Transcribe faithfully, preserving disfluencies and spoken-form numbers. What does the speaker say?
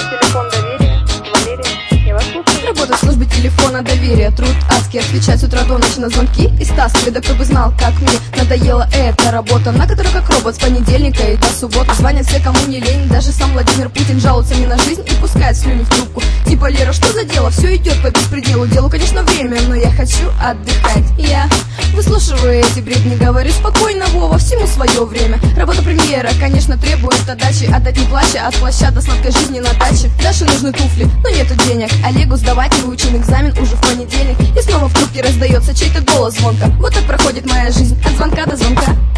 телефон доверия. Валерия, я вас слушаю. Работа в службе телефона доверия. Труд адский, отвечать с утра до ночи на звонки и стаскивать. Да кто бы знал, как мне надоела эта работа, на которой как робот с понедельника и до субботы. Звонят все, кому не лень, даже сам Владимир Путин жалуется мне на жизнь и пускает слюни в трубку. Типа: Лера, что за дело? Все идет по беспределу. Делу, конечно, время, но я хочу отдыхать. Я выслушиваю эти бредни, говорю: спокойно, Вова, всему свое время. Работа премьера, конечно, требует отдачи, отдать не плача, от плаща до сладкой жизни на даче. Даше нужны туфли, но нету денег. Олегу сдавать выучен экзамен уже в понедельник. И снова в трубке раздается чей-то голос звонко. Вот так проходит моя жизнь, от звонка до звонка.